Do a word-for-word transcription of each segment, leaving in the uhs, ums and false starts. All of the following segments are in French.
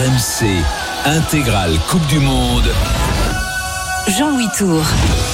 M C, intégrale Coupe du Monde. Jean-Louis Tour.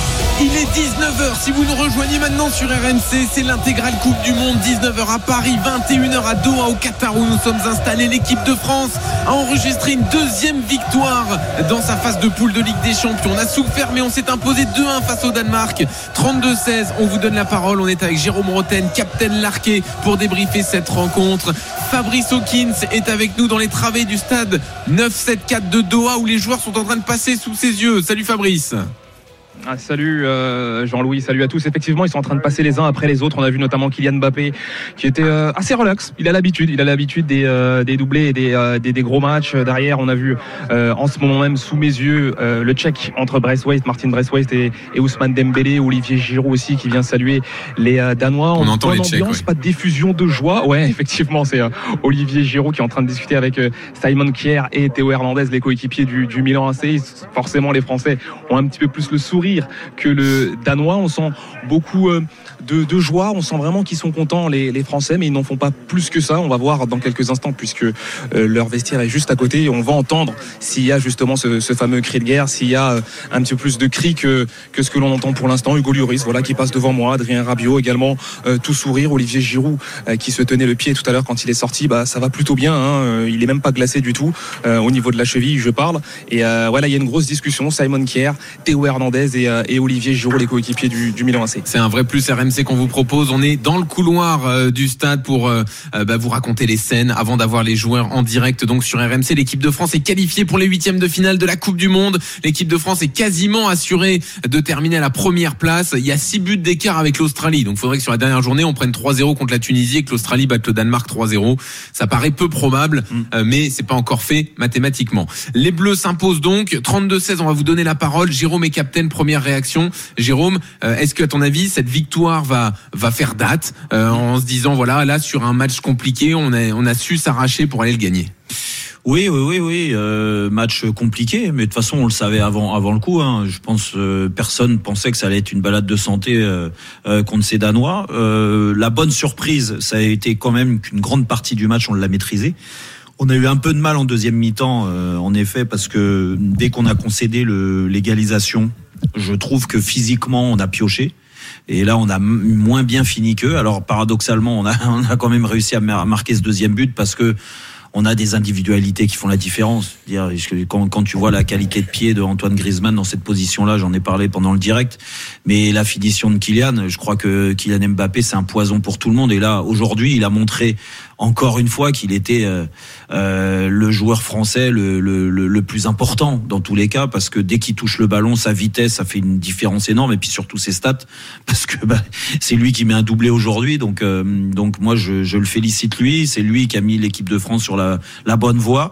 Il est dix-neuf heures, si vous nous rejoignez maintenant sur R M C, c'est l'intégrale Coupe du Monde, dix-neuf heures à Paris, vingt et une heures à Doha au Qatar où nous sommes installés. L'équipe de France a enregistré une deuxième victoire dans sa phase de poule de Ligue des Champions. On a souffert mais on s'est imposé deux un face au Danemark, trente-deux seize. On vous donne la parole, on est avec Jérôme Roten, capitaine Larqué, pour débriefer cette rencontre. Fabrice Hawkins est avec nous dans les travées du stade neuf sept quatre de Doha où les joueurs sont en train de passer sous ses yeux. Salut Fabrice. Ah, salut euh, Jean-Louis, salut à tous. Effectivement, ils sont en train de passer les uns après les autres. On a vu notamment Kylian Mbappé qui était euh, assez relax. Il a l'habitude, il a l'habitude des, euh, des doublés et des, euh, des, des gros matchs. Derrière, on a vu euh, en ce moment même sous mes yeux euh, le check entre Braithwaite, Martin Braithwaite et, et Ousmane Dembélé. Olivier Giroud aussi qui vient saluer les euh, Danois. On, on entend les Tchèques. Ouais. Pas de diffusion de joie. Ouais, effectivement, c'est euh, Olivier Giroud qui est en train de discuter avec euh, Simon Kjær et Théo Hernandez, les coéquipiers du, du Milan A C. Forcément, les Français ont un petit peu plus le sourire que le Danois. On sent beaucoup euh, de, de joie, on sent vraiment qu'ils sont contents les, les Français, mais ils n'en font pas plus que ça. On va voir dans quelques instants puisque euh, leur vestiaire est juste à côté et on va entendre s'il y a justement ce, ce fameux cri de guerre, s'il y a euh, un petit peu plus de cris que, que ce que l'on entend pour l'instant. Hugo Lloris, voilà, qui passe devant moi, Adrien Rabiot également, euh, tout sourire, Olivier Giroud euh, qui se tenait le pied tout à l'heure quand il est sorti, bah, ça va plutôt bien, hein, euh, il est même pas glacé du tout euh, au niveau de la cheville, je parle, et euh, voilà, il y a une grosse discussion, Simon Kjær, Théo Hernandez et, euh, et Olivier Giroud, les coéquipiers du, du Milan A C. C'est un vrai plus R M C qu'on vous propose. On est dans le couloir euh, du stade pour euh, bah, vous raconter les scènes avant d'avoir les joueurs en direct donc sur R M C. L'équipe de France est qualifiée pour les huitièmes de finale de la Coupe du Monde. L'équipe de France est quasiment assurée de terminer à la première place. Il y a six buts d'écart avec l'Australie. Donc il faudrait que sur la dernière journée on prenne trois zéro contre la Tunisie et que l'Australie batte le Danemark trois zéro. Ça paraît peu probable, mmh. euh, mais c'est pas encore fait mathématiquement. Les Bleus s'imposent donc trente-deux seize. On va vous donner la parole. Jérôme est capitaine. Première réaction. Jérôme, euh, est-ce que à ton avis cette victoire va va faire date euh, en se disant voilà là sur un match compliqué on a on a su s'arracher pour aller le gagner? Oui, oui, oui, oui. Euh, match compliqué, mais de toute façon on le savait avant avant le coup. Hein. Je pense euh, personne pensait que ça allait être une balade de santé euh, euh, contre ces Danois. Euh, la bonne surprise, ça a été quand même qu'une grande partie du match on l'a maîtrisé. On a eu un peu de mal en deuxième mi-temps, euh, en effet, parce que dès qu'on a concédé le, l'égalisation, je trouve que physiquement on a pioché. Et là, on a m- moins bien fini qu'eux. Alors, paradoxalement, on a, on a quand même réussi à mar- marquer ce deuxième but parce que on a des individualités qui font la différence. Dire, quand, quand tu vois la qualité de pied de Antoine Griezmann dans cette position-là, j'en ai parlé pendant le direct, mais la finition de Kylian, je crois que Kylian Mbappé, c'est un poison pour tout le monde. Et là, aujourd'hui, il a montré encore une fois qu'il était euh, euh, le joueur français le, le, le, le plus important dans tous les cas, parce que dès qu'il touche le ballon, sa vitesse, ça fait une différence énorme, et puis surtout ses stats, parce que bah, c'est lui qui met un doublé aujourd'hui. Donc, euh, donc moi, je, je le félicite lui. C'est lui qui a mis l'équipe de France sur la, la bonne voie.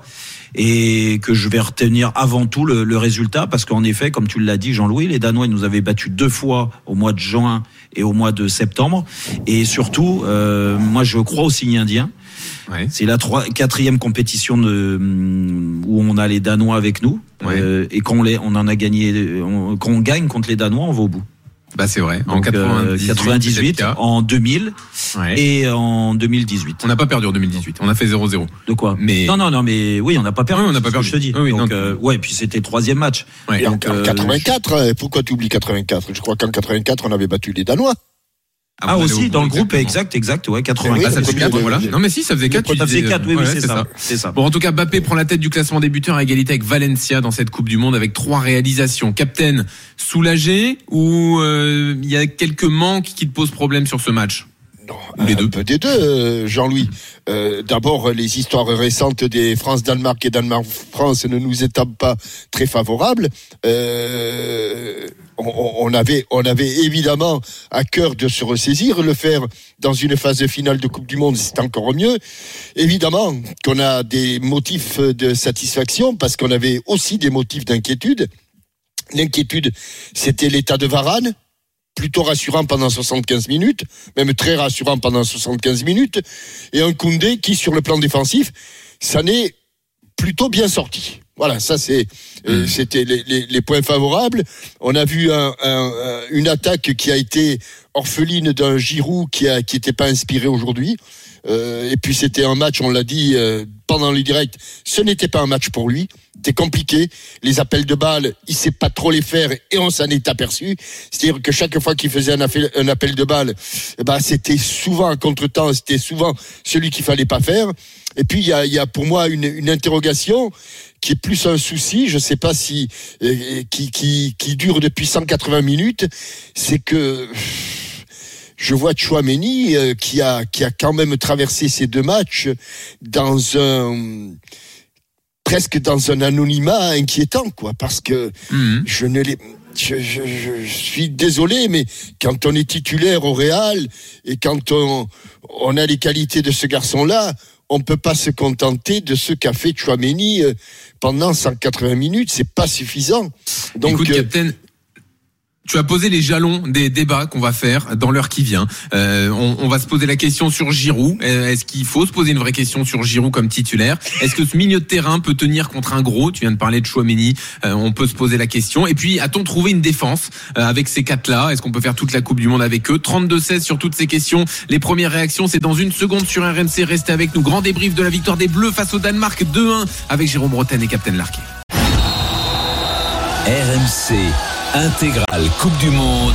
Et que je vais retenir avant tout le, le résultat, parce qu'en effet, comme tu l'as dit Jean-Louis, les Danois ils nous avaient battus deux fois au mois de juin et au mois de septembre, et surtout euh, moi je crois aux signes indiens. Ouais. C'est la trois, quatrième compétition de, où on a les Danois avec nous, ouais. euh, et quand on, les, on en a gagné, on, quand on gagne contre les Danois, on va au bout. Bah c'est vrai. Donc, en quatre-vingt-dix-huit, quatre-vingt-dix-huit en deux mille, ouais. Et en deux mille dix-huit. On n'a pas perdu en deux mille dix-huit. On a fait zéro zéro. De quoi? Mais non non non mais oui, on n'a pas perdu. Oui, on n'a pas perdu. Je te dis. Oui, donc non. euh, ouais, puis c'était le troisième match. Ouais. Et donc, en, en quatre-vingt-quatre, euh, pourquoi tu oublies quatre-vingt-quatre? Je crois qu'en quatre-vingt-quatre, on avait battu les Danois. Ah, ah aussi dans le groupe, exact, exact, ouais, quatre-vingt-quatre. Oui, ah, ça faisait quatre, voilà. Non mais si, ça faisait quatre. Ça faisait quatre, oui, ouais, oui, c'est, c'est, c'est ça, ça. c'est ça. Bon, en tout cas, Mbappé prend la tête du classement des buteurs à égalité avec Valencia dans cette Coupe du Monde avec trois réalisations. Captain, soulagé ou il euh, y a quelques manques qui te posent problème sur ce match? Non, les un deux. peu des deux, Jean-Louis. Euh, d'abord, les histoires récentes des France-Danemark et Danemark-France ne nous étaient pas très favorables. Euh, on, on, avait, on avait évidemment à cœur de se ressaisir. Le faire dans une phase de finale de Coupe du Monde, c'est encore mieux. Évidemment qu'on a des motifs de satisfaction parce qu'on avait aussi des motifs d'inquiétude. L'inquiétude, c'était l'état de Varane. Plutôt rassurant pendant soixante-quinze minutes, même très rassurant pendant soixante-quinze minutes, et un Koundé qui, sur le plan défensif, ça n'est plutôt bien sorti. Voilà, ça c'est, mmh. euh, c'était les, les, les points favorables. On a vu un, un, une attaque qui a été orpheline d'un Giroud qui a, qui était pas inspiré aujourd'hui. Euh, et puis c'était un match, on l'a dit, euh, pendant le direct, ce n'était pas un match pour lui. C'était compliqué. Les appels de balles, il sait pas trop les faire et on s'en est aperçu. C'est-à-dire que chaque fois qu'il faisait un appel, un appel de balle, bah, c'était souvent un contretemps, c'était souvent celui qu'il fallait pas faire. Et puis, il y a, il y a pour moi une, une interrogation qui est plus un souci, je sais pas si, euh, qui, qui, qui dure depuis cent quatre-vingts minutes. C'est que, je vois Tchouaméni euh, qui a qui a quand même traversé ces deux matchs dans un presque dans un anonymat inquiétant, quoi, parce que mmh. je ne l'ai je, je, je suis désolé, mais quand on est titulaire au Real et quand on on a les qualités de ce garçon-là, on peut pas se contenter de ce qu'a fait Tchouaméni pendant cent quatre-vingts minutes, c'est pas suffisant. Donc, écoute, euh, Captain, tu as posé les jalons des débats qu'on va faire dans l'heure qui vient. Euh, on, on va se poser la question sur Giroud. Est-ce qu'il faut se poser une vraie question sur Giroud comme titulaire ? Est-ce que ce milieu de terrain peut tenir contre un gros ? Tu viens de parler de Tchouaméni. Euh, on peut se poser la question. Et puis, a-t-on trouvé une défense euh, avec ces quatre-là ? Est-ce qu'on peut faire toute la Coupe du Monde avec eux ? trente-deux seize sur toutes ces questions. Les premières réactions, c'est dans une seconde sur R M C. Restez avec nous. Grand débrief de la victoire des Bleus face au Danemark deux un avec Jérôme Rotten et Captain Larquet. R M C intégrale Coupe du Monde.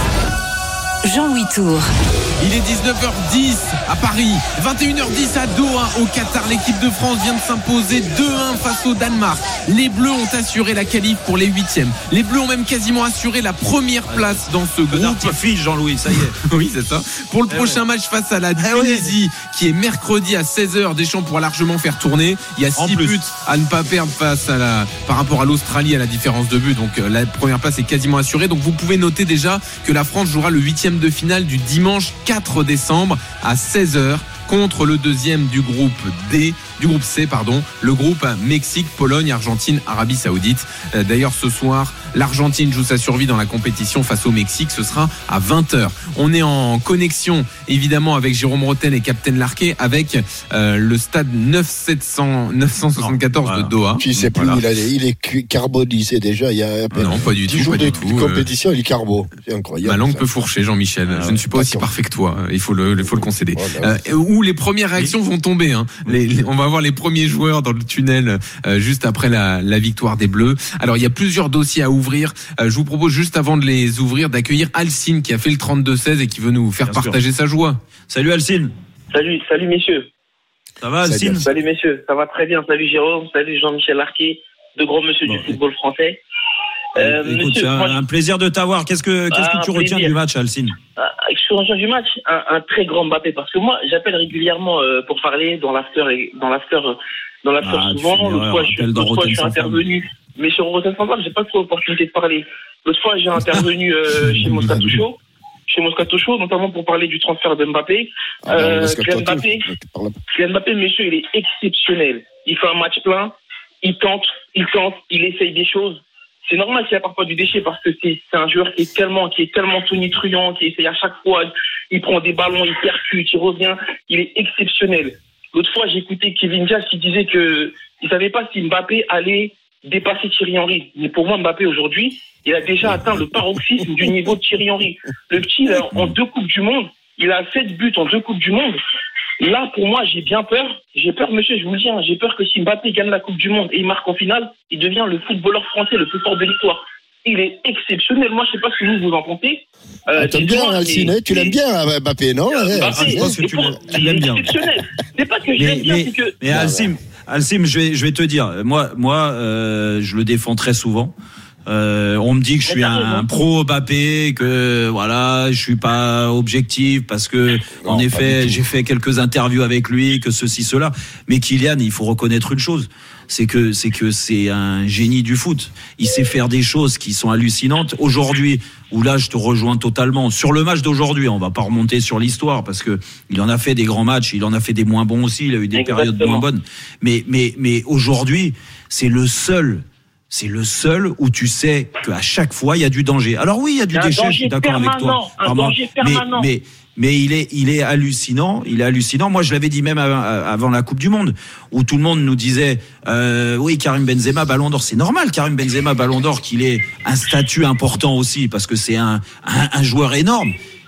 Jean-Louis Tour. Il est dix-neuf heures dix à Paris, vingt et une heures dix à Doha au Qatar. L'équipe de France vient de s'imposer deux un face au Danemark. Les Bleus ont assuré la qualif pour les huitièmes. Les Bleus ont même quasiment assuré la première place dans ce groupe. Fiche, Jean-Louis, ça y est. Oui, c'est ça. Pour le eh prochain ouais. match face à la Tunisie, qui est mercredi à seize heures, Deschamps pourra largement faire tourner. Il y a six buts à ne pas perdre face à la, par rapport à l'Australie à la différence de but. Donc la première place est quasiment assurée. Donc vous pouvez noter déjà que la France jouera le huitième de finale du dimanche quatre décembre à seize heures contre le deuxième du groupe D, du groupe C, pardon, le groupe Mexique, Pologne, Argentine, Arabie Saoudite. D'ailleurs, ce soir, l'Argentine joue sa survie dans la compétition face au Mexique. Ce sera à vingt heures. On est en connexion, évidemment, avec Jérôme Rotten et Captain Larquet, avec euh, le stade neuf cent soixante-quatorze non, voilà. de Doha. Tu sais plus, voilà. il, est, il est carbonisé déjà. Il y a non, pas du dix tout, jours pas de, du tout. de compétition, euh... il est carbo. C'est incroyable. Ma langue ça. peut fourcher, Jean-Michel. Ah, Je ne suis pas aussi parfait que toi. Il faut le, il faut le concéder. Oh, euh, où les premières réactions vont tomber. Hein. Les, les, on va voir les premiers joueurs dans le tunnel euh, juste après la, la victoire des Bleus. Alors, il y a plusieurs dossiers à ouvrir. Euh, je vous propose juste avant de les ouvrir d'accueillir Alcine qui a fait le trente-deux seize et qui veut nous faire Bien partager sûr. sa joie. Salut Alcine. Salut, salut messieurs. Ça va Alcine ? Salut messieurs, ça va très bien. Salut Jérôme, salut Jean-Michel Larquet, de grands monsieur bon, du football français. Euh, Écoute, monsieur, c'est un, moi, un plaisir de t'avoir. Qu'est-ce que, qu'est-ce que tu retiens du match, Alcine ? Je suis retiens du match un, un très grand Mbappé parce que moi, j'appelle régulièrement euh, pour parler dans l'after et dans l'after, dans l'after ah, souvent. L'autre fois, je, l'autre fois, je suis intervenu, mais sur Rotten sans j'ai pas trop l'opportunité de parler. L'autre fois, j'ai intervenu euh, chez Moscato Show, chez Moscato Show, notamment pour parler du transfert de Mbappé. Ah, euh, Kylian Mbappé, Kylian Mbappé, messieurs, il est exceptionnel. Il fait un match plein, il tente, il tente, il essaye des choses. C'est normal s'il n'y a parfois du déchet parce que c'est, c'est un joueur qui est tellement, qui est tellement tonitruant, qui essaye à chaque fois, il prend des ballons, il percute, il revient, il est exceptionnel. L'autre fois, j'ai écouté Kevin Diaz qui disait que il savait pas si Mbappé allait dépasser Thierry Henry. Mais pour moi, Mbappé aujourd'hui, il a déjà atteint le paroxysme du niveau de Thierry Henry. Le petit, là, en deux Coupes du Monde, il a sept buts en deux Coupes du Monde. Là, pour moi, j'ai bien peur. J'ai peur, monsieur, je vous le dis, hein, j'ai peur que si Mbappé gagne la Coupe du Monde et il marque en finale, il devient le footballeur français le plus fort de l'histoire. Il est exceptionnel. Moi, je sais pas ce que vous vous en pensez. Euh, T'aimes bien, Alcine, tu l'aimes bien, Mbappé, non? Mbappé, je pense que tu, pour, tu l'aimes bien. Exceptionnel. C'est pas que je l'aime bien, c'est que... Mais Alcine, Alcine, je vais, je vais te dire, moi, moi, euh, je le défends très souvent. Euh, on me dit que je suis un, un pro Mbappé, que voilà, je suis pas objectif parce que non, en effet, j'ai fait quelques interviews avec lui, que ceci, cela. Mais Kylian, il faut reconnaître une chose, c'est que c'est que c'est un génie du foot. Il sait faire des choses qui sont hallucinantes. Aujourd'hui, où là, je te rejoins totalement. Sur le match d'aujourd'hui, on va pas remonter sur l'histoire parce que il en a fait des grands matchs, il en a fait des moins bons aussi, il a eu des Exactement. périodes moins bonnes. Mais mais mais aujourd'hui, c'est le seul. C'est le seul où tu sais qu'à chaque fois il y a du danger. Alors oui, il y a du déchet, je suis d'accord avec toi. Un danger permanent. Mais, mais mais il est il est hallucinant, il est hallucinant. Moi, je l'avais dit même avant, avant la Coupe du Monde, où tout le monde nous disait euh, oui, Karim Benzema Ballon d'Or, c'est normal. Karim Benzema Ballon d'Or, qu'il ait un statut important aussi parce que c'est un un, un joueur énorme.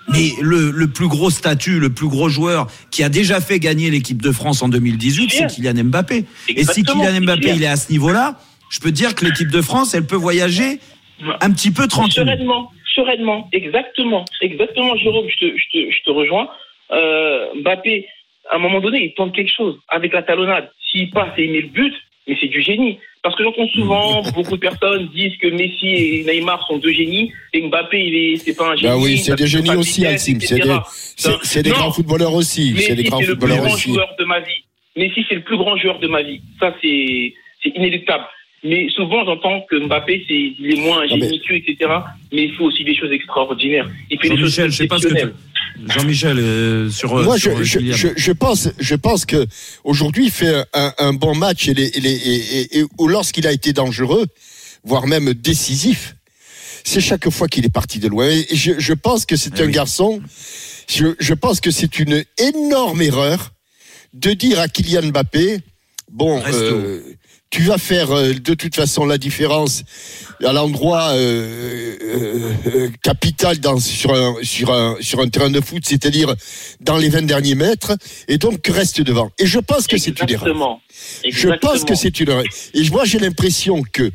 Mais le, le plus gros statut, le plus gros joueur qui a déjà fait gagner l'équipe de France en deux mille dix-huit, c'est Kylian Mbappé. Exactement. Et si Kylian Mbappé il est à ce niveau-là, je peux te dire que l'équipe de France, elle peut voyager un petit peu tranquille. Sereinement, sereinement, exactement, exactement, Jérôme, je te, je te, je te rejoins. Euh, Mbappé, à un moment donné, il tente quelque chose avec la talonnade. S'il passe et il met le but, mais c'est du génie. Parce que j'entends souvent, beaucoup de personnes disent que Messi et Neymar sont deux génies, et Mbappé, il est, c'est pas un génie. Bah oui, c'est des génies aussi, Alcim. C'est des, c'est, c'est des grands footballeurs aussi. Messi, c'est des grands c'est footballeurs le plus aussi. grand joueur de ma vie. Messi, c'est le plus grand joueur de ma vie. Ça, c'est, c'est inéluctable. Mais souvent, j'entends que Mbappé, c'est, il est moins un génie que, et cetera. Mais il faut aussi des choses extraordinaires. Il fait des choses Jean-Michel, je sais pas ce que tu... Jean-Michel, euh, sur. Moi, sur je, je, je, je pense, je pense que aujourd'hui, il fait un, un bon match et, les, et, les, et, et, et lorsqu'il a été dangereux, voire même décisif, c'est chaque fois qu'il est parti de loin. Et je, je pense que c'est eh un oui. garçon. Je, je pense que c'est une énorme erreur de dire à Kylian Mbappé, bon. Euh, tu vas faire euh, de toute façon la différence à l'endroit euh, euh, capital dans, sur, un, sur, un, sur un terrain de foot, c'est-à-dire dans les vingt derniers mètres, et donc reste devant. Et je pense que Exactement. c'est une erreur. Exactement. Je pense que c'est une erreur. Et moi, j'ai l'impression que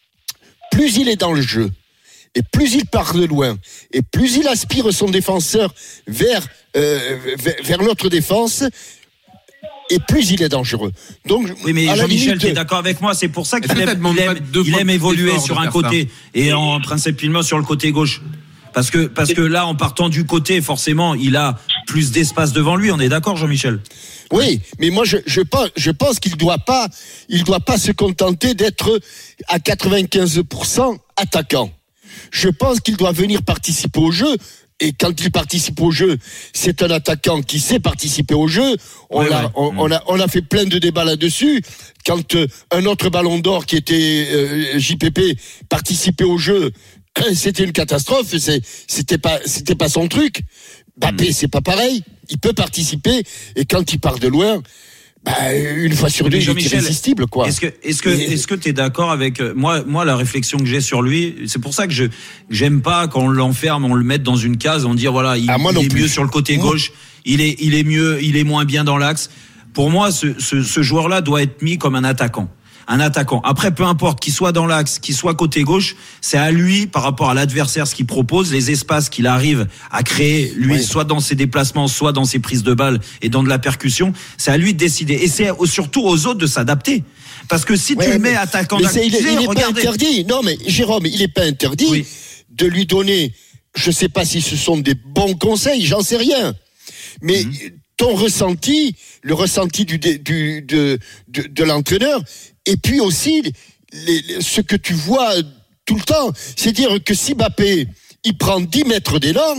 plus il est dans le jeu, et plus il part de loin, et plus il aspire son défenseur vers, euh, vers, vers notre défense, et plus il est dangereux. Donc, oui, mais Jean-Michel, tu es d'accord avec moi, c'est pour ça qu'il aime, il aime, il aime évoluer sur un côté et en principalement sur le côté gauche. Parce que, parce que là, en partant du côté, forcément, il a plus d'espace devant lui. On est d'accord, Jean-Michel? Oui, mais moi, je, je pense, je pense qu'il doit pas, il doit pas se contenter d'être à quatre-vingt-quinze pour cent attaquant. Je pense qu'il doit venir participer au jeu. Et quand il participe au jeu, c'est un attaquant qui sait participer au jeu. On, oui, a, ouais. on, on, a, on a fait plein de débats là-dessus. Quand euh, un autre ballon d'or qui était euh, J P P participait au jeu, c'était une catastrophe. C'est, c'était pas, c'était pas son truc. Mbappé, mmh. c'est pas pareil. Il peut participer et quand il part de loin, bah, une fois sur deux, il est irrésistible, quoi. Est-ce que, est-ce que, et... est-ce que t'es d'accord avec moi, moi, la réflexion que j'ai sur lui, c'est pour ça que je, j'aime pas quand on l'enferme, on le met dans une case, on dit voilà, il, ah, il est plus. mieux sur le côté moi. gauche, il est, il est mieux, il est moins bien dans l'axe. Pour moi, ce, ce, ce joueur-là doit être mis comme un attaquant. Un attaquant. Après, peu importe qu'il soit dans l'axe, qu'il soit côté gauche, c'est à lui, par rapport à l'adversaire, ce qu'il propose, les espaces qu'il arrive à créer, lui, ouais. soit dans ses déplacements, soit dans ses prises de balles et dans de la percussion, c'est à lui de décider. Et c'est surtout aux autres de s'adapter. Parce que si ouais, tu le mets attaquant d'accusé, il, il est pas interdit. Non, mais Jérôme, il est pas interdit oui. de lui donner, je sais pas si ce sont des bons conseils, j'en sais rien. Mais mm-hmm. ton ressenti, le ressenti du, du, de, de, de l'entraîneur, et puis aussi les, les, ce que tu vois tout le temps, c'est-à-dire que si Mbappé il prend dix mètres d'élan,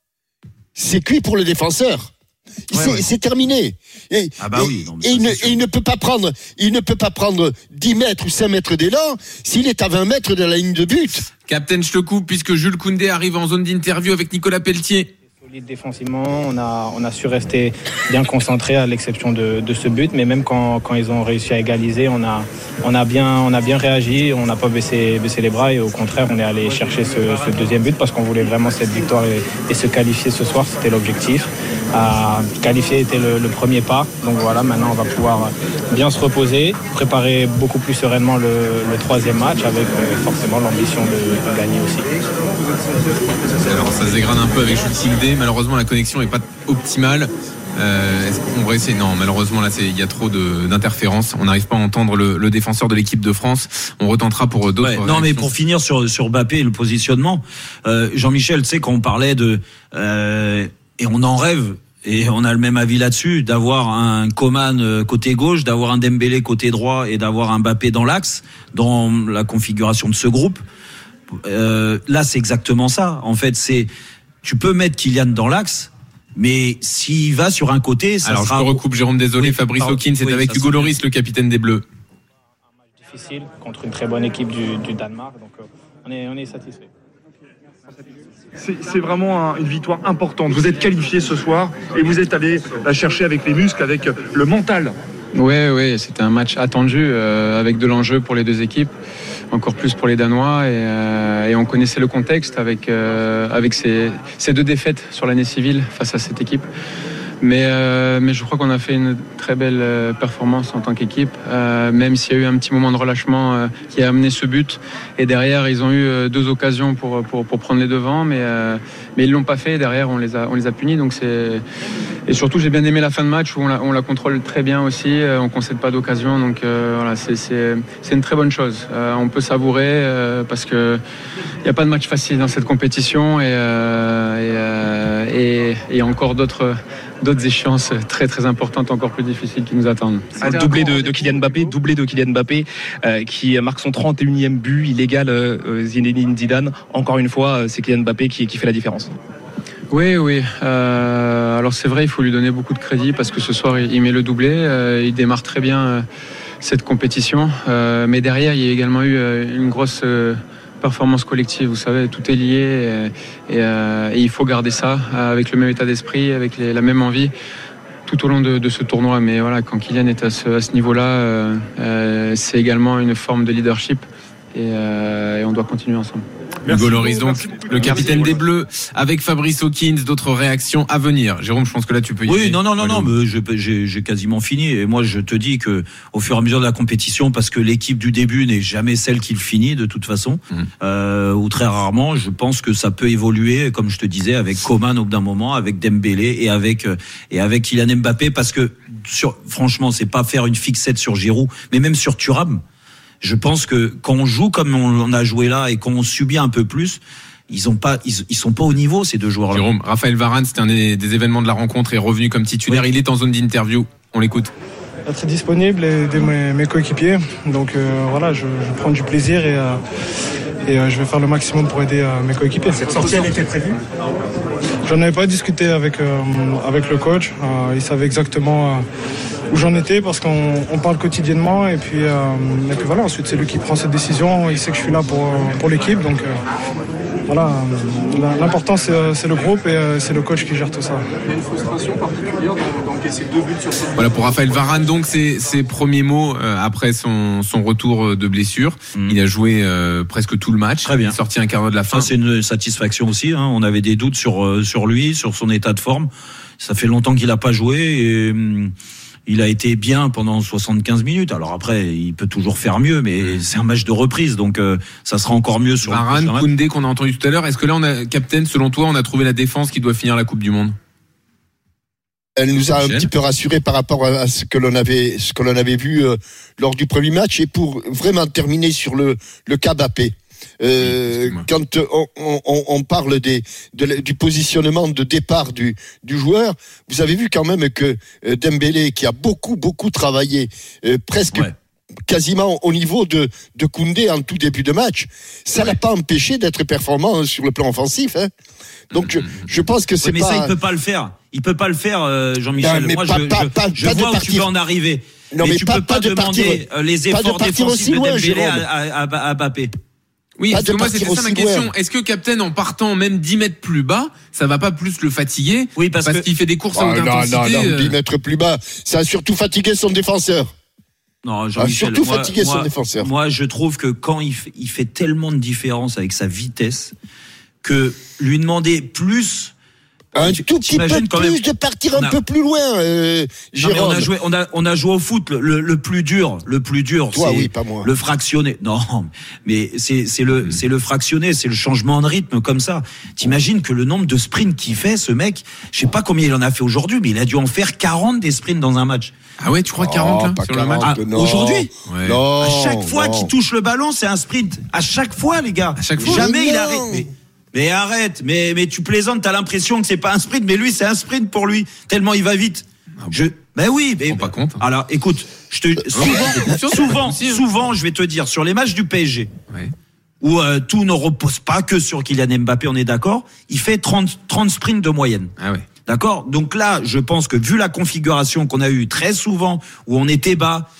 c'est cuit pour le défenseur. Ouais, c'est, ouais. c'est terminé. Et, ah bah oui, non, et, il ne, et il ne peut pas prendre, il ne peut pas prendre dix mètres ou cinq mètres d'élan s'il est à vingt mètres de la ligne de but. Captain, je te coupe puisque Jules Koundé arrive en zone d'interview avec Nicolas Pelletier. Défensivement, on a, on a su rester bien concentré à l'exception de, de ce but, mais même quand, quand ils ont réussi à égaliser, on a, on a, bien, on a bien réagi, on n'a pas baissé, baissé les bras et au contraire, on est allé chercher ce, ce deuxième but parce qu'on voulait vraiment cette victoire et, et se qualifier ce soir, c'était l'objectif. Euh, qualifier était le, le premier pas, donc voilà, maintenant on va pouvoir bien se reposer, préparer beaucoup plus sereinement le, le troisième match avec euh, forcément l'ambition de, de gagner aussi. Alors ça se dégrade un peu avec Jules Koundé. Malheureusement, la connexion n'est pas optimale. Euh, est-ce qu'on va essayer ? Non, malheureusement, là, il y a trop de, d'interférences. On n'arrive pas à entendre le, le défenseur de l'équipe de France. On retentera pour d'autres. Ouais, non, mais pour finir sur sur Mbappé et le positionnement, euh, Jean-Michel, tu sais, quand on parlait de euh, et on en rêve. Et on a le même avis là-dessus, d'avoir un Coman côté gauche, d'avoir un Dembélé côté droit et d'avoir un Mbappé dans l'axe, dans la configuration de ce groupe. Euh, là, c'est exactement ça. En fait, c'est tu peux mettre Kylian dans l'axe, mais s'il va sur un côté, ça Alors, sera... Alors, je te recoupe, Jérôme, désolé. Oui, Fabrice Hawkins, c'est oui, avec Hugo Lloris, le capitaine des Bleus. Un match difficile contre une très bonne équipe du, du Danemark, donc euh, on est, on est satisfait. C'est, c'est vraiment un, une victoire importante. Vous êtes qualifié ce soir et vous êtes allé la chercher avec les muscles, avec le mental. Oui, oui, c'était un match attendu euh, avec de l'enjeu pour les deux équipes. encore plus pour les Danois. Et, euh, et on connaissait le contexte avec, euh, avec ces, ces deux défaites sur l'année civile face à cette équipe. Mais, euh, mais je crois qu'on a fait une très belle euh, performance en tant qu'équipe, euh, même s'il y a eu un petit moment de relâchement euh, qui a amené ce but. Et derrière, ils ont eu euh, deux occasions pour, pour, pour prendre les devants, mais, euh, mais ils ne l'ont pas fait. Et derrière, on les a, on les a punis. Donc c'est... Et surtout, j'ai bien aimé la fin de match où on la, on la contrôle très bien aussi. Euh, on ne concède pas d'occasion. Donc euh, voilà, c'est, c'est, c'est une très bonne chose. Euh, on peut savourer euh, parce qu'il n'y a pas de match facile dans cette compétition. Et, euh, et, euh, et, et encore d'autres... d'autres échéances très très importantes, encore plus difficiles qui nous attendent. Un doublé de, de Kylian Mbappé, doublé de Kylian Mbappé euh, qui marque son trente et unième but, il égale euh, Zinedine Zidane. Encore une fois, c'est Kylian Mbappé qui, qui fait la différence. Oui, oui. Euh, alors c'est vrai, il faut lui donner beaucoup de crédit parce que ce soir il, il met le doublé, euh, il démarre très bien euh, cette compétition. Euh, mais derrière, il y a également eu euh, une grosse euh, performance collective, vous savez, tout est lié et, et, euh, et il faut garder ça avec le même état d'esprit, avec les, la même envie tout au long de, de ce tournoi. Mais voilà, quand Kylian est à ce, à ce niveau-là, euh, euh, c'est également une forme de leadership et, euh, et on doit continuer ensemble. Hugo Lloris, donc le capitaine des Bleus, avec Fabrice Hawkins. D'autres réactions à venir. Jérôme, je pense que là tu peux y Oui, aller. non, non, non, non, mais je, j'ai, j'ai quasiment fini. Et moi, je te dis que au fur et à mesure de la compétition, parce que l'équipe du début n'est jamais celle qui le finit de toute façon, mmh. euh, ou très rarement, je pense que ça peut évoluer, comme je te disais, avec Coman au bout d'un moment, avec Dembélé et avec et avec Kylian Mbappé, parce que sur, franchement, c'est pas faire une fixette sur Giroud, mais même sur Thuram. Je pense que quand on joue comme on a joué là et qu'on subit un peu plus, ils ont pas, ils, ils sont pas au niveau ces deux joueurs-là. Jérôme, Raphaël Varane, c'était un des, des événements de la rencontre, est revenu comme titulaire. Oui. Il est en zone d'interview. On l'écoute. Très disponible et aider mes, mes coéquipiers. Donc euh, voilà, je, je prends du plaisir et, euh, et euh, je vais faire le maximum pour aider euh, mes coéquipiers. Cette sortie, elle était prévue ? J'en avais pas discuté avec euh, avec le coach. Euh, il savait exactement. Euh, où j'en étais parce qu'on on parle quotidiennement et puis, euh, et puis voilà, ensuite c'est lui qui prend cette décision, il sait que je suis là pour, pour l'équipe, donc euh, voilà, l'important c'est, c'est le groupe et euh, c'est le coach qui gère tout ça. Il y a une frustration particulière d'encaisser deux buts sur ce. Voilà pour Raphaël Varane, donc ses, ses premiers mots euh, après son, son retour de blessure. Mmh. Il a joué euh, presque tout le match. Très bien. Il est sorti un quart d'heure de la fin. Ça c'est une satisfaction aussi, hein. On avait des doutes sur, euh, sur lui, sur son état de forme. Ça fait longtemps qu'il n'a pas joué et... Hum, il a été bien pendant soixante-quinze minutes. Alors après, il peut toujours faire mieux, mais c'est un match de reprise, donc euh, ça sera encore mieux sur Varane, Koundé qu'on a entendu tout à l'heure. Est-ce que là, on a, Captain, selon toi, on a trouvé la défense qui doit finir la Coupe du Monde ? Elle nous a un petit peu rassuré par rapport à ce que l'on avait, ce que l'on avait vu euh, lors du premier match. Et pour vraiment terminer sur le le cas Mbappé. Euh, oui, quand on, on, on parle des, de, du positionnement de départ du, du joueur, vous avez vu quand même que Dembélé, qui a beaucoup beaucoup travaillé, euh, presque ouais. quasiment au niveau de, de Koundé en tout début de match, ça ouais. l'a pas empêché d'être performant sur le plan offensif. Hein. Donc mmh. je, je pense que c'est ouais, mais pas. Mais ça, il peut pas le faire. Il peut pas le faire, euh, Jean-Michel. Non, Moi, pas, je, pas, je, pas, je pas vois de où tu veux en arriver. Non, mais, mais tu pas, peux pas, pas de demander partir, les efforts de défensifs de Dembélé à, à, à, à Mbappé. Oui, pas parce que moi c'était ça ma question. Loin. Est-ce que Captain, en partant même dix mètres plus bas, ça va pas plus le fatiguer ? Oui, parce, parce que... qu'il fait des courses oh, à haute non, intensité. Non, non, dix mètres plus bas, ça a surtout fatigué son défenseur. Non, Jean-Michel, surtout moi, fatigué moi, son défenseur. Moi, je trouve que quand il fait, il fait tellement de différence avec sa vitesse, que lui demander plus. Un tout petit peu plus même, de partir un a, peu plus loin, euh, Jérôme. Non, mais on a joué, on a, on a joué au foot. Le, le plus dur, le plus dur, Toi, c'est oui, pas moi. le fractionné. Non, mais c'est, c'est le, mmh. c'est le fractionné, c'est le changement de rythme comme ça. T'imagines que le nombre de sprints qu'il fait, ce mec, je sais pas combien il en a fait aujourd'hui, mais il a dû en faire quarante des sprints dans un match. Ah ouais, tu crois quarante oh, là pas sur quarante, le match ah, Aujourd'hui ouais. Non. À chaque fois non. qu'il touche le ballon, c'est un sprint. À chaque fois, les gars. À chaque fois. Jamais mais il non. arrête. Mais... Mais arrête, mais, mais tu plaisantes, t'as l'impression que c'est pas un sprint, mais lui, c'est un sprint pour lui, tellement il va vite. Ah bon. Je, ben oui, mais. Je me rends pas compte. Alors, écoute, je te, souvent, souvent, souvent, je vais te dire, sur les matchs du P S G, ouais. où euh, tout ne repose pas que sur Kylian Mbappé, on est d'accord, il fait trente, trente sprints de moyenne. Ah ouais. D'accord? Donc là, je pense que vu la configuration qu'on a eue très souvent, où on était bas,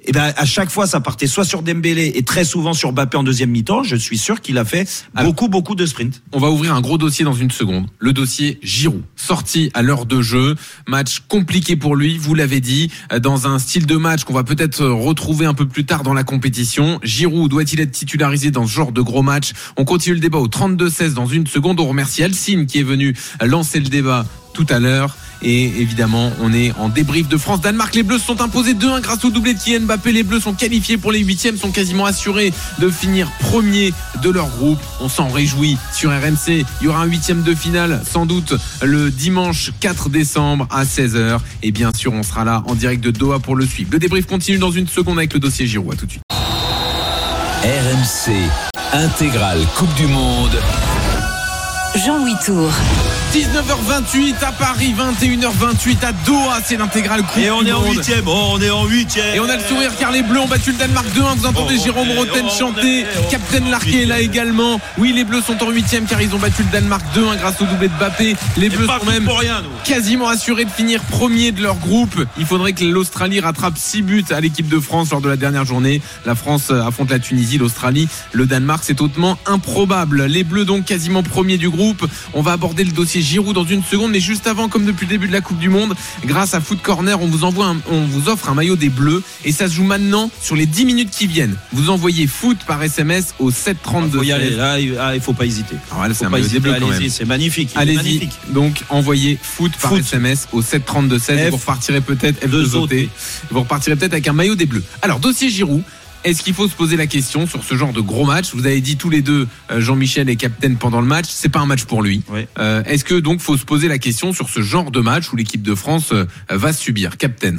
Et ben à chaque fois ça partait soit sur Dembélé et très souvent sur Mbappé en deuxième mi-temps. Je suis sûr qu'il a fait Alors, beaucoup beaucoup de sprints. On va ouvrir un gros dossier dans une seconde. Le dossier Giroud, sorti à l'heure de jeu, match compliqué pour lui, vous l'avez dit, dans un style de match qu'on va peut-être retrouver un peu plus tard dans la compétition. Giroud doit-il être titularisé dans ce genre de gros match? On continue le débat au trente-deux seize dans une seconde. On remercie Alcine qui est venu lancer le débat tout à l'heure. Et évidemment, on est en débrief de France-Danemark. Les Bleus se sont imposés deux un grâce au doublé de Kylian Mbappé. Les Bleus sont qualifiés pour les huitièmes, sont quasiment assurés de finir premier de leur groupe. On s'en réjouit sur R M C. Il y aura un huitième de finale, sans doute le dimanche quatre décembre à seize heures. Et bien sûr, on sera là en direct de Doha pour le suivre. Le débrief continue dans une seconde avec le dossier Giroud. À tout de suite. R M C intégrale Coupe du Monde. Jean-Louis Tour. dix-neuf heures vingt-huit à Paris, vingt et une heures vingt-huit à Doha, c'est l'intégrale Coupe du Monde. Et on est en huitième, oh, on est en huitième. Et on a le sourire car les Bleus ont battu le Danemark deux un. Vous entendez oh, Jérôme Roten oh, chanter, oh, Captain Larquet est là également. Oui, les Bleus sont en huitième car ils ont battu le Danemark deux un grâce au doublé de Mbappé. Les Bleus sont même rien, quasiment assurés de finir premier de leur groupe. Il faudrait que l'Australie rattrape six buts à l'équipe de France lors de la dernière journée. La France affronte la Tunisie, l'Australie, le Danemark, c'est hautement improbable. Les Bleus donc quasiment premiers du groupe. On va aborder le dossier Giroud dans une seconde, mais juste avant, comme depuis le début de la Coupe du Monde, grâce à Foot Corner, on vous envoie un, on vous offre un maillot des Bleus et ça se joue maintenant sur les dix minutes qui viennent. Vous envoyez foot par S M S au sept trente-deux. Il faut y aller, là, il faut pas hésiter. Alors là, c'est un maillot des Bleus quand même. C'est magnifique. Allez-y. Magnifique. Donc, envoyez foot par foot. S M S au sept trente-deux seize. Vous repartirez peut-être F deux O T. Vous repartirez peut-être avec un maillot des Bleus. Alors, dossier Giroud. Est-ce qu'il faut se poser la question sur ce genre de gros match? Vous avez dit tous les deux, Jean-Michel et Captain, pendant le match, c'est pas un match pour lui. Oui. Euh, est-ce que donc faut se poser la question sur ce genre de match où l'équipe de France va subir? Captain.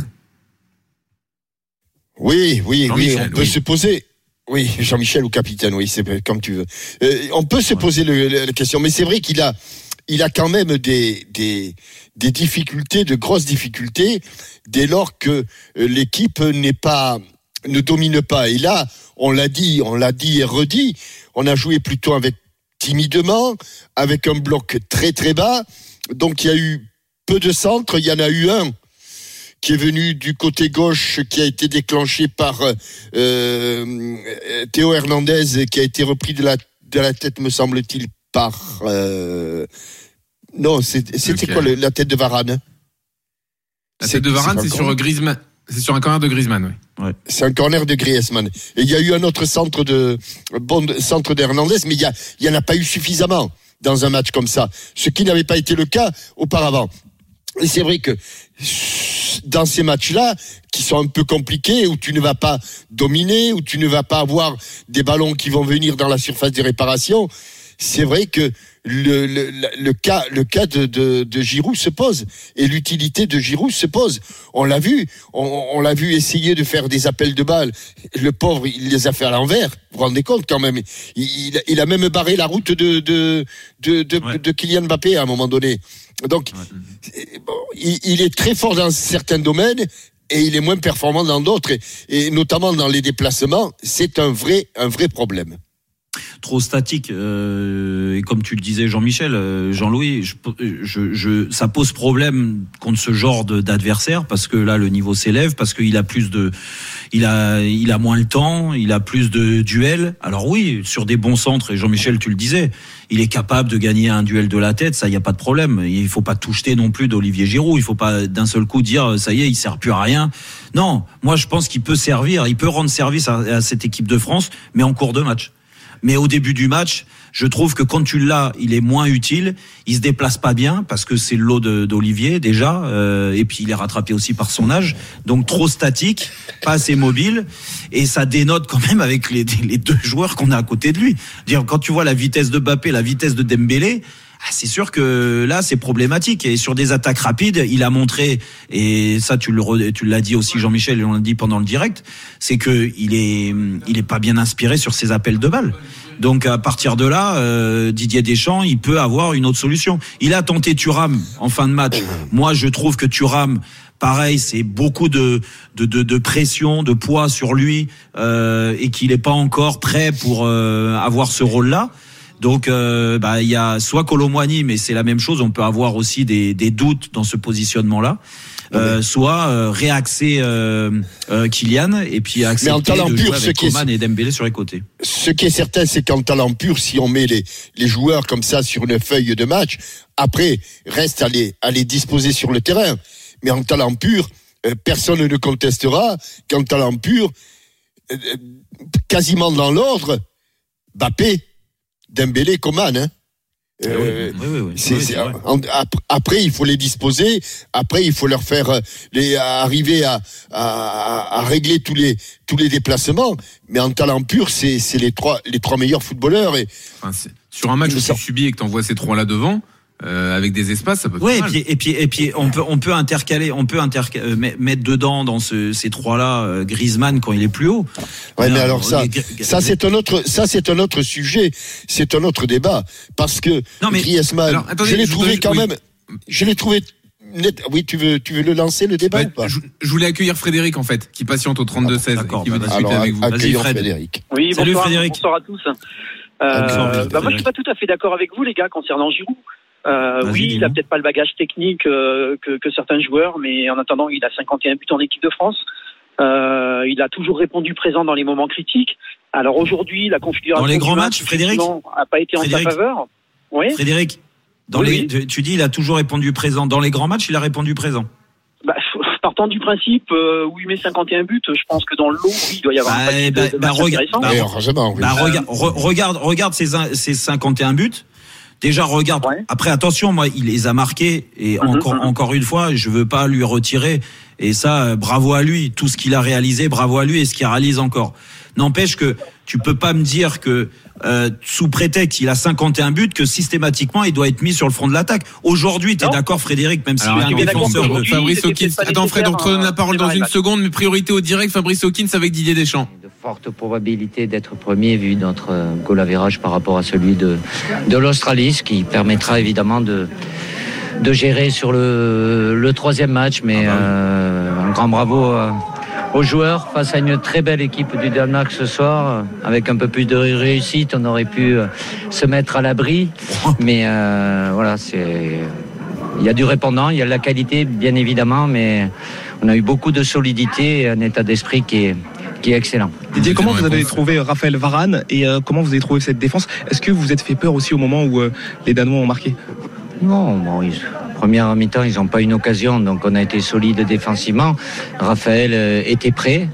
Oui, oui, oui, on peut oui. se poser. Oui, Jean-Michel ou Capitaine, oui, c'est comme tu veux. Euh, on peut se ouais. poser le, le, la question, mais c'est vrai qu'il a, il a quand même des, des, des difficultés, de grosses difficultés, dès lors que l'équipe n'est pas, ne domine pas. Et là, on l'a dit, on l'a dit et redit, on a joué plutôt avec timidement, avec un bloc très très bas. Donc il y a eu peu de centres, il y en a eu un qui est venu du côté gauche, qui a été déclenché par euh, Théo Hernandez, qui a été repris de la, de la tête, me semble-t-il, par... Euh, non, c'était, c'était okay. quoi le, la tête de Varane? La tête de Varane, c'est, c'est sur Griezmann. C'est sur un corner de Griezmann, oui. Ouais. C'est un corner de Griezmann. Et il y a eu un autre centre de bon centre d'Hernandez, mais il y a il y en a pas eu suffisamment dans un match comme ça, ce qui n'avait pas été le cas auparavant. Et c'est vrai que dans ces matchs-là, qui sont un peu compliqués, où tu ne vas pas dominer, où tu ne vas pas avoir des ballons qui vont venir dans la surface de réparation, c'est vrai que le, le, le cas, le cas de, de, de Giroud se pose et l'utilité de Giroud se pose. On l'a vu, on, on l'a vu essayer de faire des appels de balles. Le pauvre, il les a fait à l'envers. Vous vous rendez compte quand même. Il, il, il a même barré la route de de de, de, ouais. de Kylian Mbappé à un moment donné. Donc, ouais. bon, il, il est très fort dans certains domaines. Et il est moins performant dans d'autres, et, et notamment dans les déplacements. C'est un vrai, un vrai problème. Trop statique, euh, et comme tu le disais, Jean-Michel, euh, Jean-Louis, je, je, je, ça pose problème contre ce genre de, d'adversaire, parce que là le niveau s'élève, parce qu'il a plus de, il a, il a moins le temps, il a plus de duels. Alors oui, sur des bons centres, et Jean-Michel, tu le disais, il est capable de gagner un duel de la tête, ça y a pas de problème. Il faut pas tout jeter non plus d'Olivier Giroud, il faut pas d'un seul coup dire ça y est, il sert plus à rien. Non, moi je pense qu'il peut servir, il peut rendre service à, à cette équipe de France, mais en cours de match. Mais au début du match, je trouve que quand tu l'as, il est moins utile. Il se déplace pas bien parce que c'est le lot de, d'Olivier déjà, euh, et puis il est rattrapé aussi par son âge. Donc trop statique, pas assez mobile, et ça dénote quand même avec les, les deux joueurs qu'on a à côté de lui. Dire quand tu vois la vitesse de Mbappé, la vitesse de Dembélé. Ah, c'est sûr que là c'est problématique, et sur des attaques rapides il a montré, et ça tu le tu l'as dit aussi Jean-Michel, et on l'a dit pendant le direct, c'est que il est il est pas bien inspiré sur ses appels de balles. Donc à partir de là, euh, Didier Deschamps il peut avoir une autre solution. Il a tenté Thuram en fin de match. Moi je trouve que Thuram, pareil, c'est beaucoup de, de, de, de pression, de poids sur lui, euh, et qu'il est pas encore prêt pour euh, avoir ce rôle-là. Donc, euh, bah, il y a soit Kolo Muani, mais c'est la même chose. On peut avoir aussi des, des doutes dans ce positionnement-là. euh, soit euh, réaxer euh, euh, Kylian et puis accepter de jouer pur, avec Coman et Dembélé sur les côtés. Ce qui est certain, c'est qu'en talent pur, si on met les, les joueurs comme ça sur une feuille de match, après, reste à les, à les disposer sur le terrain. Mais en talent pur, euh, personne ne contestera qu'en talent pur, euh, quasiment dans l'ordre, Mbappé, Dembélé, Coman, hein. Euh, oui, oui, oui, c'est, oui, c'est, en, après, il faut les disposer. Après, il faut leur faire les, arriver à, à, à régler tous les tous les déplacements. Mais en talent pur, c'est, c'est les trois les trois meilleurs footballeurs. Et enfin, sur un match où tu subis et que t'envoies ces trois là devant. Euh, avec des espaces, ça peut. Ouais, et puis et puis et puis on peut on peut intercaler, on peut intercaler, euh, mettre dedans dans ce, ces trois-là euh, Griezmann quand il est plus haut. Ouais, mais alors ça, les... ça c'est un autre, ça c'est un autre sujet, c'est un autre débat parce que non, mais... Griezmann, alors, attendez, je l'ai je trouvé voudrais... quand oui. même, je l'ai trouvé. Net... Oui, tu veux, tu veux le lancer le débat ouais, ou pas? je, je voulais accueillir Frédéric en fait, qui patiente au trente-deux seize, ah, qui veut discuter alors, avec vous. Vas-y, Fred. Frédéric. Oui, salut bonsoir, Frédéric. Bonsoir à tous. Euh, bah moi, je suis pas tout à fait d'accord avec vous, les gars, concernant Giroud. Euh, oui, il a peut-être pas le bagage technique euh, que, que certains joueurs, mais en attendant, il a cinquante et un buts en équipe de France. Euh, il a toujours répondu présent dans les moments critiques. Alors aujourd'hui, la configuration dans les grands matchs, Frédéric, a pas été en Frédéric. sa faveur. Oui. Frédéric, dans oui. les, tu dis, il a toujours répondu présent. Dans les grands matchs, il a répondu présent. Bah, partant du principe euh, où il met cinquante et un buts, je pense que dans le lot, oui, il doit y avoir bah, un bah, de, de bah, regarde, bah, oui. bah, regarde, re, regarde, regarde ces, ces cinquante et un buts. Déjà, regarde. Ouais. Après, attention, moi, il les a marqués et mmh, encore, mmh. encore une fois, je veux pas lui retirer. Et ça, bravo à lui. Tout ce qu'il a réalisé, bravo à lui et ce qu'il réalise encore. N'empêche que tu peux pas me dire que euh, sous prétexte qu'il a cinquante et un buts, que systématiquement il doit être mis sur le front de l'attaque. Aujourd'hui, t'es non. d'accord, Frédéric, même s'il est un défenseur de Fabrice Hawkins. Attends, Fred, on te donne la parole dans une seconde, mais priorité au direct, Fabrice Hawkins avec Didier Deschamps. De fortes probabilités d'être premier vu notre goal average par rapport à celui de de l'Australie, ce qui permettra évidemment de de gérer sur le le troisième match. Mais ah bah. euh, un grand bravo. Euh, aux joueurs face à une très belle équipe du Danemark ce soir. Avec un peu plus de réussite, on aurait pu se mettre à l'abri. Mais euh, voilà, c'est il y a du répondant, il y a de la qualité bien évidemment, mais on a eu beaucoup de solidité et un état d'esprit qui est qui est excellent. Didier, comment vous avez trouvé Raphaël Varane et euh, comment vous avez trouvé cette défense? Est-ce que vous vous êtes fait peur aussi au moment où euh, les Danois ont marqué? Non, bon, ils... première mi-temps, ils n'ont pas une occasion, donc on a été solide défensivement. Raphaël euh, était prêt.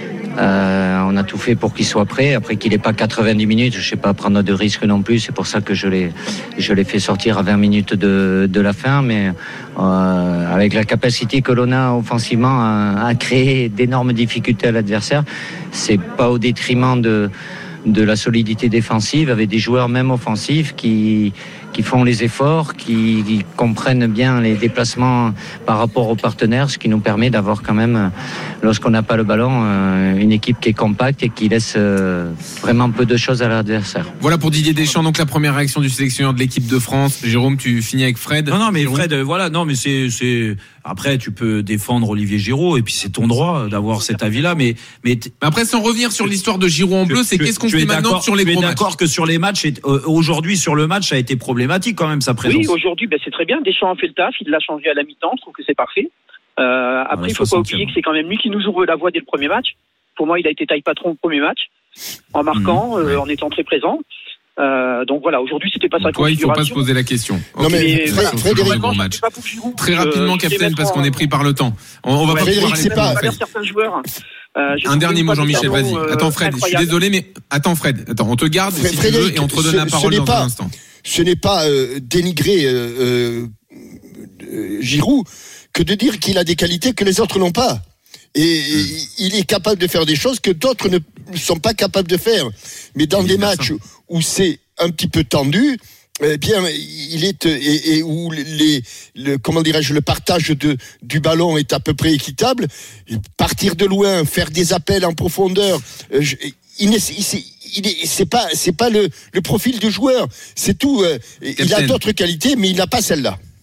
Euh, on a tout fait pour qu'il soit prêt. Après qu'il n'ait pas quatre-vingt-dix minutes, je ne sais pas prendre de risques non plus. C'est pour ça que je l'ai, je l'ai fait sortir à vingt minutes de, de la fin. Mais euh, avec la capacité que l'on a offensivement à, à créer d'énormes difficultés à l'adversaire, c'est pas au détriment de de la solidité défensive, avec des joueurs même offensifs qui qui font les efforts, qui, qui comprennent bien les déplacements par rapport aux partenaires, ce qui nous permet d'avoir quand même, lorsqu'on n'a pas le ballon, une équipe qui est compacte et qui laisse vraiment peu de choses à l'adversaire. Voilà pour Didier Deschamps, donc la première réaction du sélectionneur de l'équipe de France. Jérôme, tu finis avec Fred. Non, non, mais Jérôme. Fred, voilà, non, mais c'est, c'est, après, tu peux défendre Olivier Giroud, et puis c'est ton droit d'avoir cet avis-là, mais, mais, t... mais après, sans revenir sur l'histoire de Giroud en bleu, c'est tu, qu'est-ce qu'on fait maintenant sur les gros matchs? Tu es d'accord que sur les matchs, euh, aujourd'hui, sur le match, ça a été problématique quand même, sa présence. Oui, aujourd'hui, ben, c'est très bien. Deschamps a fait le taf, il l'a changé à la mi-temps, je trouve que c'est parfait. Euh, après, il ne faut pas oublier que c'est quand même lui qui nous ouvre la voie dès le premier match. Pour moi, il a été taille patron au premier match, en marquant, mmh, euh, ouais. en étant très présent. Euh, donc voilà, aujourd'hui, c'était pas sa configuration. Ouais, il ne faut pas se poser la question. Non, okay. mais, mais Fred, Frédéric, bon match. Très rapidement, euh, capitaine, parce qu'on est pris par le temps. On, on va ouais, pas Frédéric, c'est pas. Certains joueurs. Euh, un dernier mot, Jean-Michel, vas-y. Euh, attends, Fred, incroyable. Je suis désolé, mais attends, Fred, attends, on te garde Fred, si Frédéric, tu veux et on te redonne ce, la parole dans pas, un instant. Ce n'est pas euh, dénigrer euh, euh, Giroud que de dire qu'il a des qualités que les autres n'ont pas. Et, et mmh. il est capable de faire des choses que d'autres ne sont pas capables de faire. Mais dans il des matchs ça. où c'est un petit peu tendu, eh bien, il est et, et où les, le, comment dirais-je, le partage de du ballon est à peu près équitable. Partir de loin, faire des appels en profondeur, euh, je, il n'est il est, c'est pas c'est pas le, le profil du joueur. C'est tout. Euh, il a d'autres qualités, mais il n'a pas celle-là.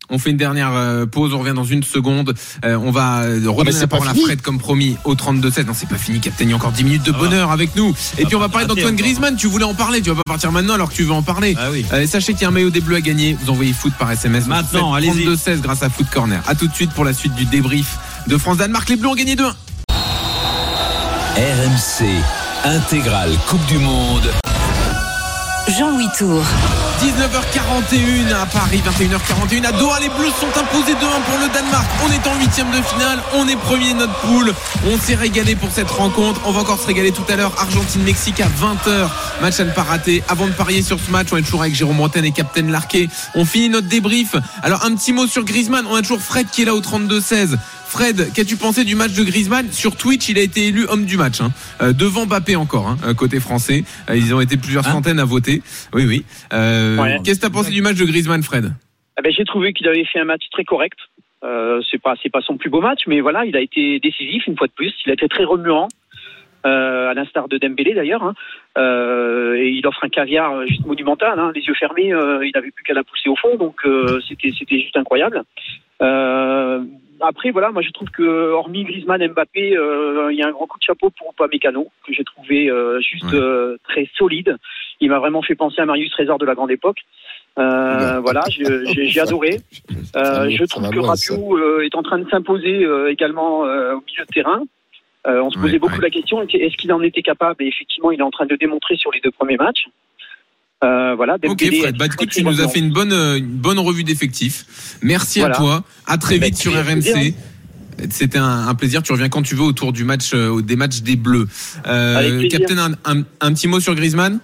On fait une dernière euh, pause, on revient dans une seconde. Euh, on va euh, redonner ah la parole à Fred comme promis au trente-deux sept. Non, c'est pas fini, Captain, il y a encore dix minutes de bonheur avec nous. Et puis on va parler d'Antoine Griezmann, tu voulais en parler, tu vas pas partir maintenant alors que tu veux en parler. Ah oui. euh, Sachez qu'il y a un maillot des Bleus à gagner, vous envoyez foot par S M S maintenant, allez-y. trente-deux seize grâce à Foot Corner. À tout de suite pour la suite du débrief de France-Danemark. Les Bleus ont gagné deux un. R M C intégrale Coupe du Monde. Jean-Louis Tour. dix-neuf heures quarante et une à Paris, vingt et une heures quarante et une à Doha. Les Bleus sont imposés deux un pour le Danemark. On est en huitième de finale, on est premier de notre poule. On s'est régalé pour cette rencontre. On va encore se régaler tout à l'heure. Argentine-Mexique à vingt heures. Match à ne pas rater. Avant de parier sur ce match, on est toujours avec Jérôme Rotten et Captain Larquet. On finit notre débrief. Alors un petit mot sur Griezmann. On a toujours Fred qui est là au trente-deux seize. Fred, qu'as-tu pensé du match de Griezmann? Sur Twitch, il a été élu homme du match, hein. euh, devant Mbappé encore, hein, côté français. Euh, ils ont été plusieurs hein centaines à voter. Oui, oui. Euh, ouais. Qu'est-ce que t'as pensé du match de Griezmann, Fred? Ah ben, j'ai trouvé qu'il avait fait un match très correct. Euh, c'est pas, c'est pas son plus beau match, mais voilà, il a été décisif une fois de plus. Il a été très remuant, euh, à l'instar de Dembélé d'ailleurs. Hein. Euh, et il offre un caviar juste monumental. Hein. Les yeux fermés, euh, il n'avait plus qu'à la pousser au fond, donc euh, c'était, c'était juste incroyable. Euh, Après, voilà, moi je trouve que hormis Griezmann, Mbappé, euh, il y a un grand coup de chapeau pour Upamecano que j'ai trouvé euh, juste ouais. euh, très solide. Il m'a vraiment fait penser à Marius Trésor de la grande époque. Euh, ouais. Voilà, j'ai, j'ai, j'ai adoré. Euh, je trouve que Rabiot euh, est en train de s'imposer euh, également euh, au milieu de terrain. Euh, on se posait ouais, beaucoup ouais. la question, est-ce qu'il en était capable? Et effectivement, il est en train de le démontrer sur les deux premiers matchs. Euh, voilà, ok Fred, bah écoute, tu nous as fait une bonne, une bonne revue d'effectifs. Merci voilà. à toi. À très vite sur R M C. C'était un, un plaisir. Tu reviens quand tu veux autour du match, euh, des matchs des Bleus. Euh, Captain, un, un, un petit mot sur Griezmann.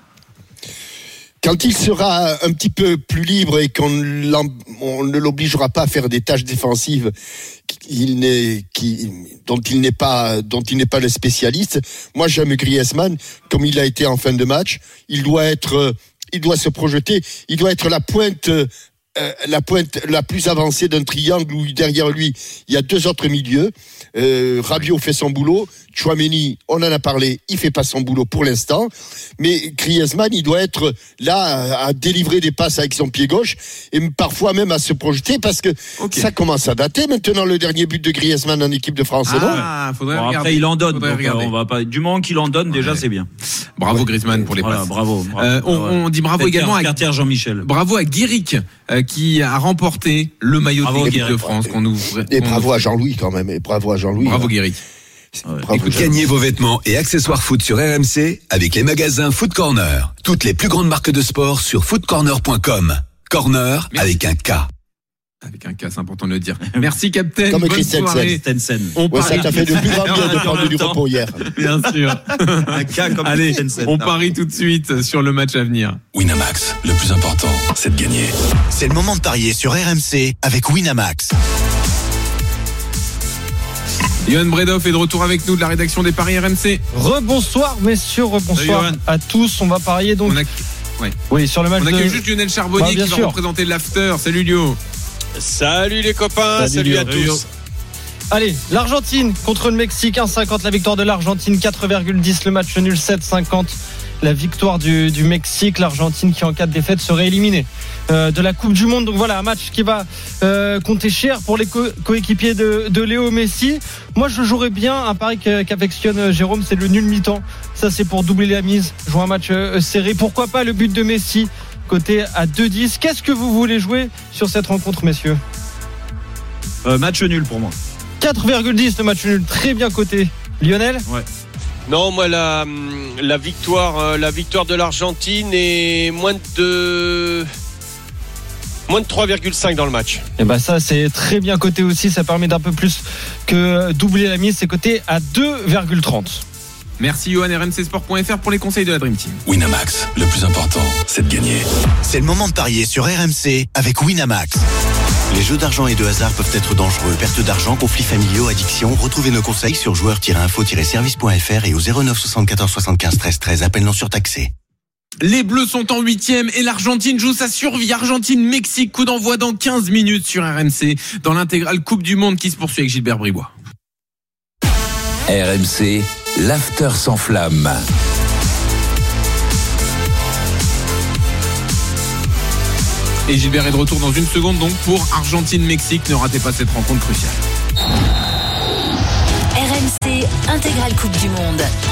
Quand il sera un petit peu plus libre et qu'on on ne l'obligera pas à faire des tâches défensives il n'est, qui, dont il n'est pas, dont il n'est pas le spécialiste. Moi, j'aime Griezmann comme il a été en fin de match. Il doit être, il doit se projeter. Il doit être la pointe, euh, la pointe la plus avancée d'un triangle où derrière lui il y a deux autres milieux. Euh, Rabiot fait son boulot. Tchouaméni, on en a parlé, il fait pas son boulot pour l'instant, mais Griezmann, il doit être là à, à délivrer des passes avec son pied gauche et parfois même à se projeter parce que okay. ça commence à dater maintenant le dernier but de Griezmann en équipe de France. Ah, faudrait bon, regarder. Après, il en donne. Donc, euh, on va pas. Du moment qu'il en donne, déjà, ouais. c'est bien. Bravo ouais. Griezmann pour les voilà, passes. Bravo. bravo. Euh, on, on dit bravo Cartier, également à Cartier Jean-Michel. Bravo à Guiric euh, qui a remporté le maillot bravo, de l'équipe Guiric. de France qu'on ouvre. Et bravo à Jean-Louis quand même. Et bravo à Jean-Louis. Bravo Guiric. Ouais. Gagnez vos vêtements et accessoires foot sur R M C avec les magasins Foot Corner. Toutes les plus grandes marques de sport sur foot corner point com. Corner Merci. Avec un K. Avec un K, c'est important de le dire. Merci Captain. Comme bonne soirée. On ouais, ça t'a fait de plus grand bien de prendre du repos hier. Bien sûr. Un K comme Allez, on parie tout de suite sur le match à venir. Winamax, le plus important, c'est de gagner. C'est le moment de parier sur R M C avec Winamax. Johan Bredoff est de retour avec nous de la rédaction des Paris R M C. Rebonsoir messieurs, rebonsoir à tous. On va parier donc. On a... ouais. Oui, sur le match. On de... accueille juste Lionel Charbonnier bah, qui sûr. va représenter l'after. Salut Lio. Salut les copains, salut, salut à Lio. tous. Allez, l'Argentine contre le Mexique, un virgule cinquante la victoire de l'Argentine, quatre virgule dix le match nul, sept virgule cinquante la victoire du, du Mexique. L'Argentine qui en cas de défaite serait éliminée euh, de la Coupe du Monde. Donc voilà, un match qui va euh, compter cher pour les co- coéquipiers de, de Léo Messi. Moi je jouerais bien un pari qu'affectionne Jérôme, c'est le nul mi-temps. Ça c'est pour doubler la mise, jouer un match euh, serré. Pourquoi pas le but de Messi côté à deux dix. Qu'est-ce que vous voulez jouer sur cette rencontre messieurs? euh, Match nul pour moi. quatre virgule dix le match nul, très bien coté. Lionel? Ouais. Non, moi la la victoire la victoire de l'Argentine est moins de moins de trois virgule cinq dans le match. Et bah ça c'est très bien coté aussi, ça permet d'un peu plus que doubler la mise, c'est coté à deux virgule trente. Merci Johan, R M C Sport point F R pour les conseils de la Dream Team. Winamax, le plus important, c'est de gagner. C'est le moment de parier sur R M C avec Winamax. Les jeux d'argent et de hasard peuvent être dangereux. Perte d'argent, conflits familiaux, addiction. Retrouvez nos conseils sur joueurs tiret info tiret service point F R et au zéro neuf soixante-quatorze soixante-quinze treize treize. Appel non surtaxé. Les Bleus sont en huitième et l'Argentine joue sa survie. Argentine-Mexique, coup d'envoi dans quinze minutes sur R M C dans l'intégrale Coupe du Monde qui se poursuit avec Gilbert Bribois. R M C, l'after sans flamme. Et Gilbert est de retour dans une seconde donc pour Argentine-Mexique. Ne ratez pas cette rencontre cruciale. R M C Intégrale Coupe du Monde.